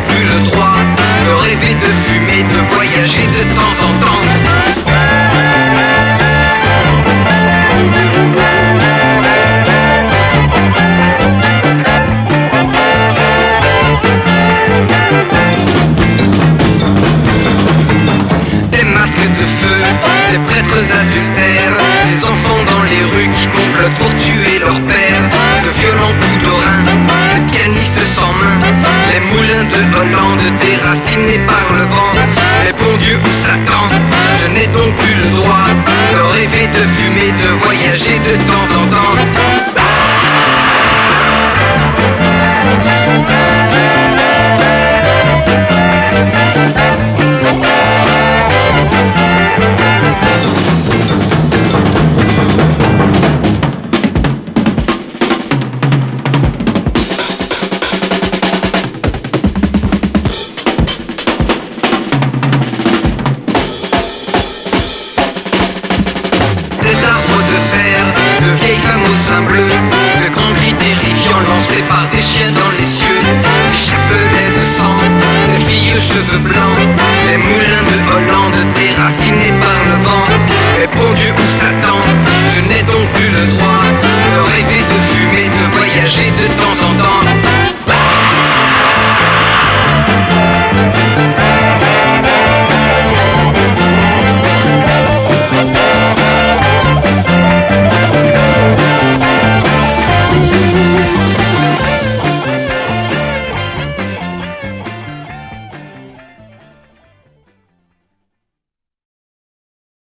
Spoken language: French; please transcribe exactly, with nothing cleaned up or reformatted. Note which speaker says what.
Speaker 1: plus le droit de rêver, de fumer, de voyager de temps en temps. Des masques de feu, des prêtres adultères, des enfants dans les rues qui complotent pour tuer leur père, de violents coups de rein, des pianistes sans main, les moulins de Hollande déracinés par le vent. Mais bon Dieu ou Satan, je n'ai donc plus le droit de rêver, de fumer, de voyager de temps en temps. Bleu, de grands cris terrifiants lancés par des chiens dans les cieux, des chapelets de sang, des filles aux cheveux blancs, les moulins